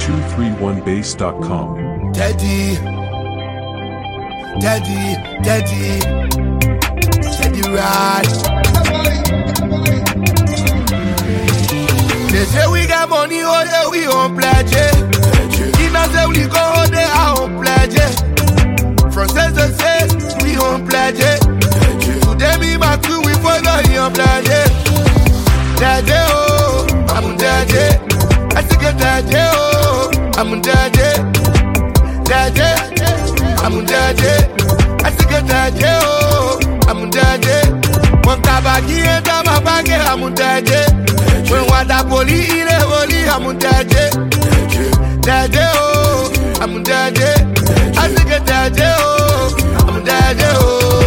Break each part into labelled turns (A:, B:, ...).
A: 231bass.com.
B: Teddy ride. They say we got money, oh yeah, we on pledge it. Ina say we go, oh they are on pledge it. From sense to sense, we on pledge it. Today me my crew, we follow you on pledge it. Daddy, oh, I'm daddy. I think it's daddy, oh, I'm daddy. Daddy, I'm daddy. I think it's daddy, oh, I'm daddy. When Kabaki enter my bag, I'm daddy. When water poli in a holy, I'm daddy. Daddy, oh, I'm daddy. I think it's daddy, oh, I'm daddy, oh.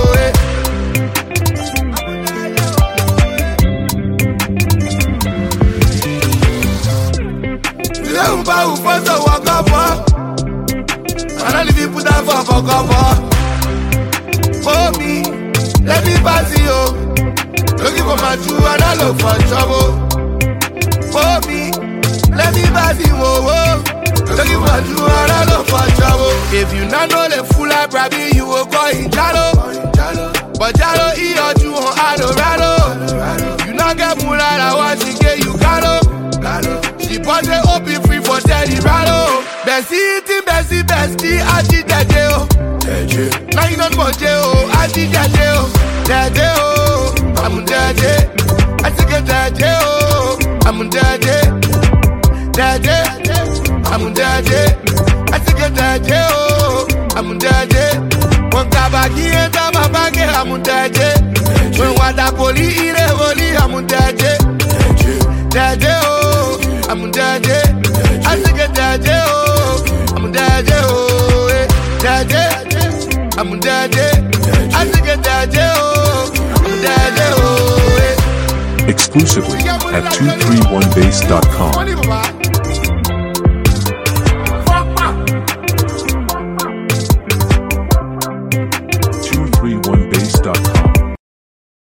B: Let me buy you for the walk up. And I leave you put that for cover. For me, let me pass you. Looking for my true and I look for trouble. For me, let me pass you. Looking for true and I look for trouble. If you not know the full I probably you will call in Jalo. But Jalo, he or you on Adorado. You not get Mulala, what she get you Galo. She bought the open free for Teddy Rado. Bessie, I did that jail. Now you don't want jail, I did that jail. Daddy, oh, I'm daddy. I think it's daddy, oh, I'm daddy. Daddy, I'm daddy. I think it's daddy, oh, I'm daddy. When Kabaki enter my bag, I'm daddy. When water poli in a holy, I'm daddy. Daddy, oh, I'm daddy. I think it's daddy, oh, I'm daddy, oh, daddy, I'm daddy. I think it's daddy, oh, I'm daddy, oh.
A: Exclusively at 231bass.com.